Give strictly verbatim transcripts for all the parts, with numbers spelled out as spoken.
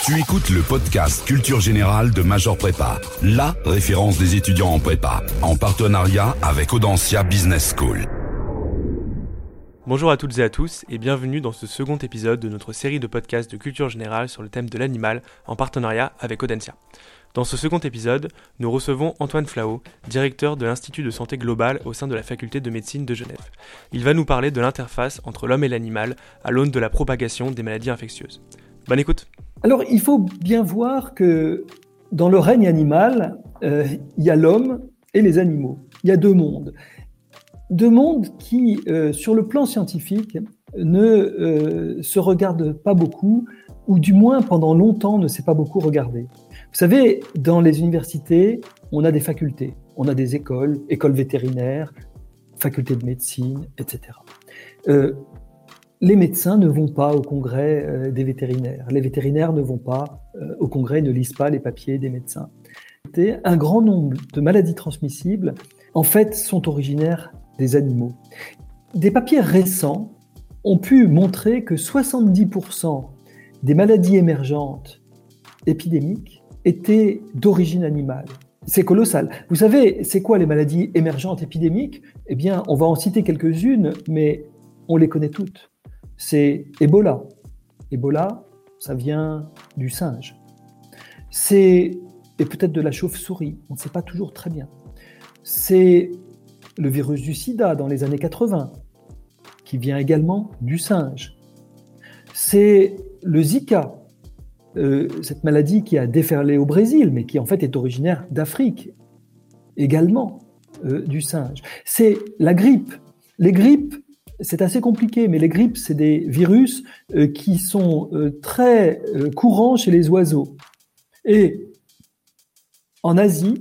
Tu écoutes le podcast Culture Générale de Major Prépa, la référence des étudiants en prépa, en partenariat avec Audencia Business School. Bonjour à toutes et à tous et bienvenue dans ce second épisode de notre série de podcasts de culture générale sur le thème de l'animal en partenariat avec Audencia. Dans ce second épisode, nous recevons Antoine Flao, directeur de l'Institut de santé globale au sein de la faculté de médecine de Genève. Il va nous parler de l'interface entre l'homme et l'animal à l'aune de la propagation des maladies infectieuses. Bonne écoute. Alors, il faut bien voir que dans le règne animal, euh, il y a l'homme et les animaux. Il y a deux mondes. Deux mondes qui, euh, sur le plan scientifique, ne euh, se regardent pas beaucoup, ou du moins pendant longtemps ne s'est pas beaucoup regardé. Vous savez, dans les universités, on a des facultés, on a des écoles, écoles vétérinaires, facultés de médecine, et cetera. Euh, les médecins ne vont pas au congrès euh, des vétérinaires, les vétérinaires ne vont pas euh, au congrès, ne lisent pas les papiers des médecins. Un grand nombre de maladies transmissibles, en fait, sont originaires des animaux. Des papiers récents ont pu montrer que soixante-dix pour cent des maladies émergentes épidémiques étaient d'origine animale. C'est colossal. Vous savez, c'est quoi les maladies émergentes épidémiques ? Eh bien, on va en citer quelques-unes, mais on les connaît toutes. C'est Ebola. Ebola, ça vient du singe. C'est, et peut-être de la chauve-souris, on ne sait pas toujours très bien. C'est le virus du sida dans les années quatre-vingts, qui vient également du singe. C'est le Zika, euh, cette maladie qui a déferlé au Brésil, mais qui en fait est originaire d'Afrique, également euh, du singe. C'est la grippe. Les grippes, c'est assez compliqué, mais les grippes, c'est des virus euh, qui sont euh, très euh, courants chez les oiseaux. Et en Asie,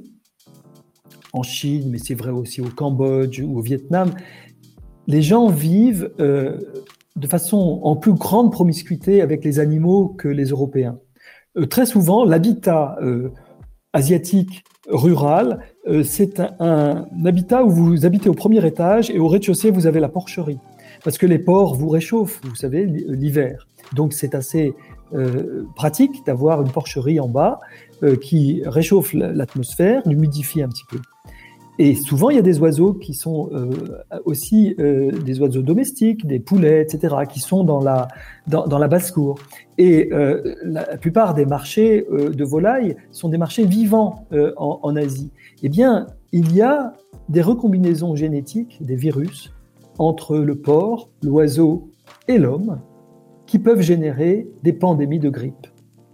en Chine, mais c'est vrai aussi au Cambodge ou au Vietnam, les gens vivent euh, de façon en plus grande promiscuité avec les animaux que les Européens. Euh, très souvent, l'habitat euh, asiatique rural, euh, c'est un, un habitat où vous habitez au premier étage et au rez-de-chaussée, vous avez la porcherie. Parce que les porcs vous réchauffent, vous savez, l'hiver. Donc c'est assez euh, pratique d'avoir une porcherie en bas euh, qui réchauffe l'atmosphère, l'humidifie un petit peu. Et souvent, il y a des oiseaux qui sont euh, aussi euh, des oiseaux domestiques, des poulets, et cetera, qui sont dans la, dans, dans la basse-cour. Et euh, la plupart des marchés euh, de volailles sont des marchés vivants euh, en, en Asie. Eh bien, il y a des recombinaisons génétiques, des virus, entre le porc, l'oiseau et l'homme, qui peuvent générer des pandémies de grippe.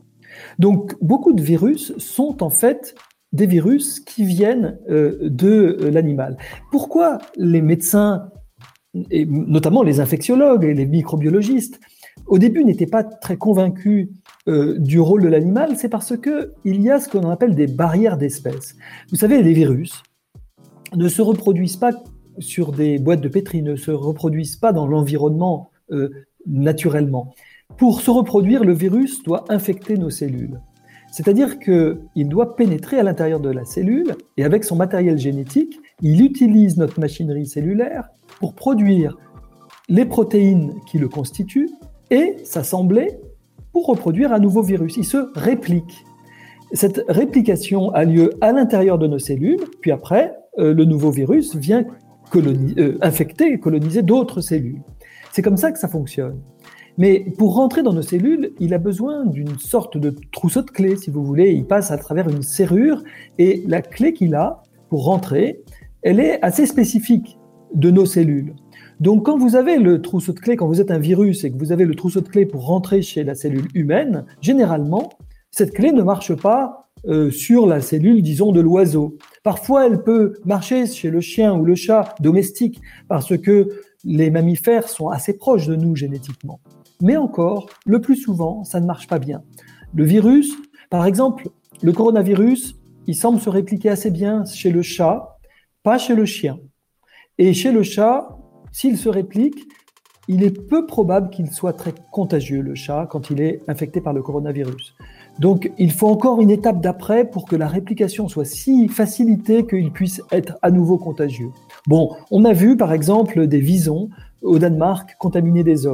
Donc, beaucoup de virus sont en fait des virus qui viennent euh, de euh, l'animal. Pourquoi les médecins, et notamment les infectiologues et les microbiologistes, au début n'étaient pas très convaincus euh, du rôle de l'animal? C'est parce qu'il y a ce qu'on appelle des barrières d'espèces. Vous savez, les virus ne se reproduisent pas sur des boîtes de pétri, ne se reproduisent pas dans l'environnement euh, naturellement. Pour se reproduire, le virus doit infecter nos cellules. C'est-à-dire qu'il doit pénétrer à l'intérieur de la cellule et avec son matériel génétique, il utilise notre machinerie cellulaire pour produire les protéines qui le constituent et s'assembler pour reproduire un nouveau virus. Il se réplique. Cette réplication a lieu à l'intérieur de nos cellules, puis après, euh, le nouveau virus vient coloni- euh, infecter et coloniser d'autres cellules. C'est comme ça que ça fonctionne. Mais pour rentrer dans nos cellules, il a besoin d'une sorte de trousseau de clés, si vous voulez. Il passe à travers une serrure et la clé qu'il a pour rentrer, elle est assez spécifique de nos cellules. Donc quand vous avez le trousseau de clés, quand vous êtes un virus et que vous avez le trousseau de clés pour rentrer chez la cellule humaine, généralement, cette clé ne marche pas euh, sur la cellule, disons, de l'oiseau. Parfois, elle peut marcher chez le chien ou le chat domestique parce que les mammifères sont assez proches de nous génétiquement. Mais encore, le plus souvent, ça ne marche pas bien. Le virus, par exemple, le coronavirus, il semble se répliquer assez bien chez le chat, pas chez le chien. Et chez le chat, s'il se réplique, il est peu probable qu'il soit très contagieux, le chat, quand il est infecté par le coronavirus. Donc, il faut encore une étape d'après pour que la réplication soit si facilitée qu'il puisse être à nouveau contagieux. Bon, on a vu, par exemple, des visons au Danemark contaminer des hommes.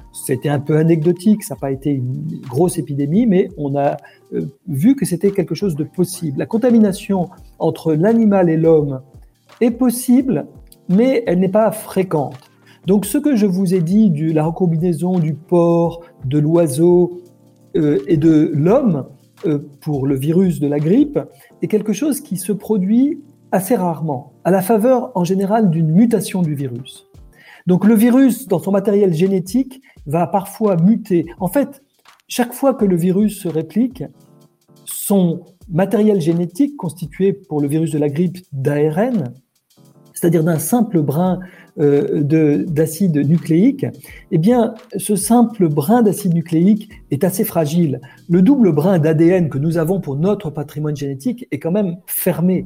C'était un peu anecdotique, ça n'a pas été une grosse épidémie, mais on a euh, vu que c'était quelque chose de possible. La contamination entre l'animal et l'homme est possible, mais elle n'est pas fréquente. Donc ce que je vous ai dit de la recombinaison du porc, de l'oiseau euh, et de l'homme euh, pour le virus de la grippe est quelque chose qui se produit assez rarement, à la faveur en général d'une mutation du virus. Donc le virus, dans son matériel génétique, va parfois muter. En fait, chaque fois que le virus se réplique, son matériel génétique, constitué pour le virus de la grippe d'A R N, c'est-à-dire d'un simple brin euh, de, d'acide nucléique, eh bien, ce simple brin d'acide nucléique est assez fragile. Le double brin d'A D N que nous avons pour notre patrimoine génétique est quand même fermé.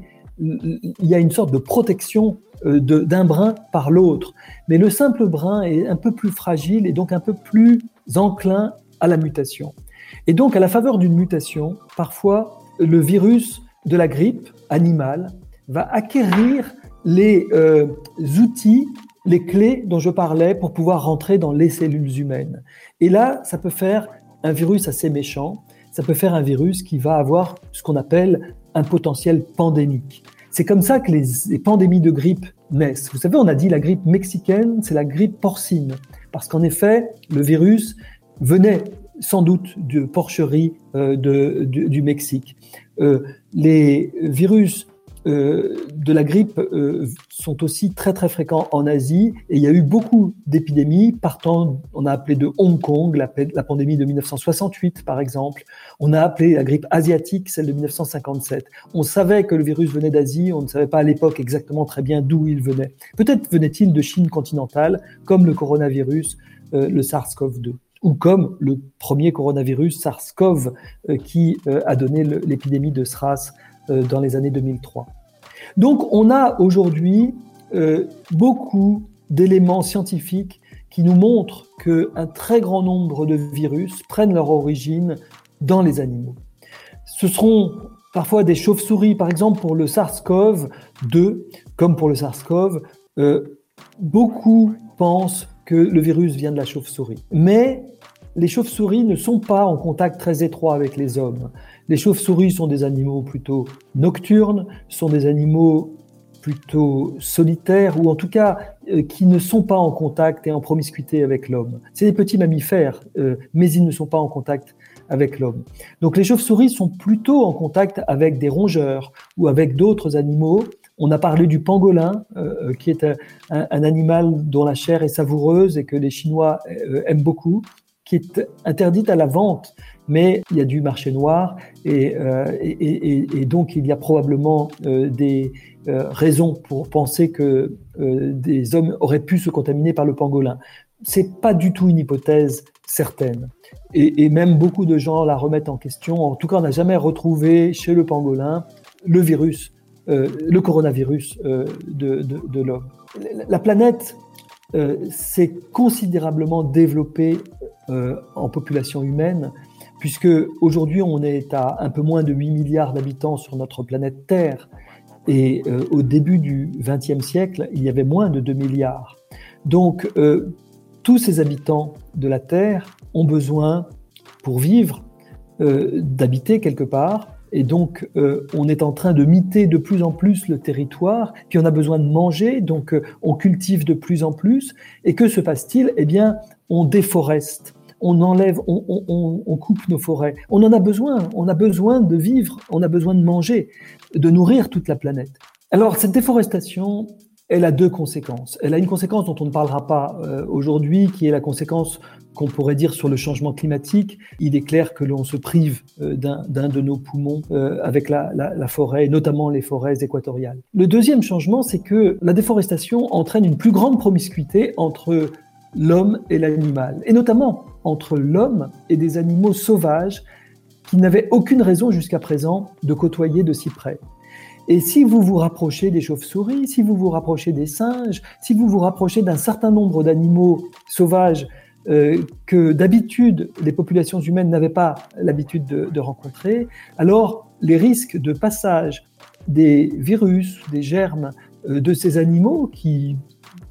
Il y a une sorte de protection euh, de, d'un brin par l'autre. Mais le simple brin est un peu plus fragile et donc un peu plus enclin à la mutation. Et donc, à la faveur d'une mutation, parfois, le virus de la grippe animale va acquérir les euh, outils, les clés dont je parlais pour pouvoir rentrer dans les cellules humaines. Et là, ça peut faire un virus assez méchant, ça peut faire un virus qui va avoir ce qu'on appelle un potentiel pandémique. C'est comme ça que les, les pandémies de grippe naissent. Vous savez, on a dit la grippe mexicaine, c'est la grippe porcine, parce qu'en effet, le virus venait sans doute de porcherie euh, de, de, du Mexique. Euh, les virus euh, de la grippe euh, sont aussi très très fréquents en Asie et il y a eu beaucoup d'épidémies partant, on a appelé de Hong Kong, la, la pandémie de dix-neuf cent soixante-huit par exemple, on a appelé la grippe asiatique, celle de dix-neuf cent cinquante-sept. On savait que le virus venait d'Asie, on ne savait pas à l'époque exactement très bien d'où il venait. Peut-être venait-il de Chine continentale, comme le coronavirus, euh, le SARS-CoV deux. Ou comme le premier coronavirus SARS-CoV euh, qui euh, a donné le, l'épidémie de SRAS euh, dans les années deux mille trois. Donc on a aujourd'hui euh, beaucoup d'éléments scientifiques qui nous montrent qu'un très grand nombre de virus prennent leur origine dans les animaux. Ce seront parfois des chauves-souris, par exemple pour le SARS-CoV deux, comme pour le SARS-CoV, euh, beaucoup pensent que le virus vient de la chauve-souris. Mais les chauves-souris ne sont pas en contact très étroit avec les hommes. Les chauves-souris sont des animaux plutôt nocturnes, sont des animaux plutôt solitaires, ou en tout cas euh, qui ne sont pas en contact et en promiscuité avec l'homme. C'est des petits mammifères, euh, mais ils ne sont pas en contact avec l'homme. Donc les chauves-souris sont plutôt en contact avec des rongeurs ou avec d'autres animaux. On a parlé du pangolin, euh, qui est un, un, un animal dont la chair est savoureuse et que les Chinois euh, aiment beaucoup, qui est interdite à la vente, mais il y a du marché noir et, euh, et, et, et donc il y a probablement euh, des euh, raisons pour penser que euh, des hommes auraient pu se contaminer par le pangolin. C'est pas du tout une hypothèse certaine. Et, et même beaucoup de gens la remettent en question. En tout cas, on n'a jamais retrouvé chez le pangolin le virus, euh, le coronavirus euh, de, de, de l'homme. La planète euh, s'est considérablement développée euh, en population humaine, puisque aujourd'hui on est à un peu moins de huit milliards d'habitants sur notre planète Terre. Et euh, au début du vingtième siècle, il y avait moins de deux milliards. Donc, euh, tous ces habitants de la Terre ont besoin, pour vivre, euh, d'habiter quelque part. Et donc, euh, on est en train de miter de plus en plus le territoire. Puis, on a besoin de manger, donc euh, on cultive de plus en plus. Et que se passe-t-il ? Eh bien, on déforeste. On enlève, on, on, on coupe nos forêts. On en a besoin. On a besoin de vivre. On a besoin de manger, de nourrir toute la planète. Alors, cette déforestation, elle a deux conséquences. Elle a une conséquence dont on ne parlera pas euh, aujourd'hui, qui est la conséquence qu'on pourrait dire sur le changement climatique. Il est clair que l'on se prive euh, d'un, d'un de nos poumons euh, avec la, la, la forêt, notamment les forêts équatoriales. Le deuxième changement, c'est que la déforestation entraîne une plus grande promiscuité entre l'homme et l'animal, et notamment entre l'homme et des animaux sauvages qui n'avaient aucune raison jusqu'à présent de côtoyer de si près. Et si vous vous rapprochez des chauves-souris, si vous vous rapprochez des singes, si vous vous rapprochez d'un certain nombre d'animaux sauvages euh, que d'habitude les populations humaines n'avaient pas l'habitude de, de rencontrer, alors les risques de passage des virus, des germes euh, de ces animaux qui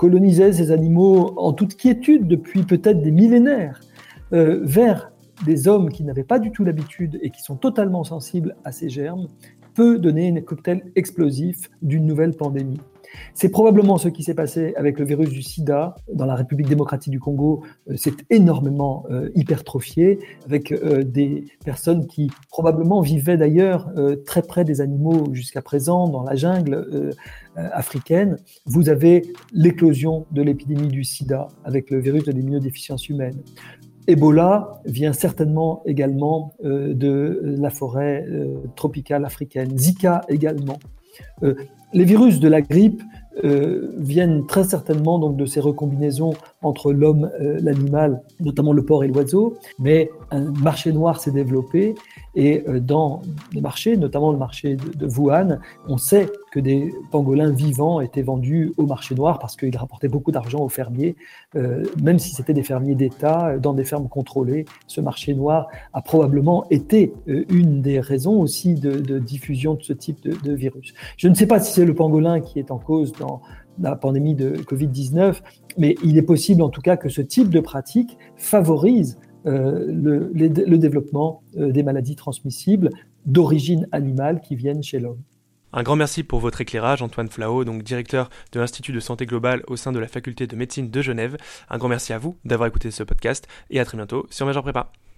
colonisait ces animaux en toute quiétude depuis peut-être des millénaires, euh, vers des hommes qui n'avaient pas du tout l'habitude et qui sont totalement sensibles à ces germes, peut donner un cocktail explosif d'une nouvelle pandémie. C'est probablement ce qui s'est passé avec le virus du sida. Dans la République démocratique du Congo, euh, c'est énormément euh, hypertrophié, avec euh, des personnes qui probablement vivaient d'ailleurs euh, très près des animaux jusqu'à présent, dans la jungle euh, euh, africaine. Vous avez l'éclosion de l'épidémie du sida avec le virus de l'immunodéficience humaine. Ebola vient certainement également euh, de la forêt euh, tropicale africaine. Zika également. Euh, les virus de la grippe euh, viennent très certainement donc de ces recombinaisons entre l'homme, euh, l'animal, notamment le porc et l'oiseau, mais un marché noir s'est développé et euh, dans les marchés, notamment le marché de, de Wuhan, on sait que des pangolins vivants étaient vendus au marché noir parce qu'ils rapportaient beaucoup d'argent aux fermiers, euh, même si c'était des fermiers d'État dans des fermes contrôlées. Ce marché noir a probablement été euh, une des raisons aussi de, de diffusion de ce type de, de virus. Je ne sais pas si c'est le pangolin qui est en cause dans la pandémie de covid dix-neuf, mais il est possible en tout cas que ce type de pratique favorise euh, le, le, le développement euh, des maladies transmissibles d'origine animale qui viennent chez l'homme. Un grand merci pour votre éclairage, Antoine Flao, donc directeur de l'Institut de santé globale au sein de la faculté de médecine de Genève. Un grand merci à vous d'avoir écouté ce podcast et à très bientôt sur Major Prépa.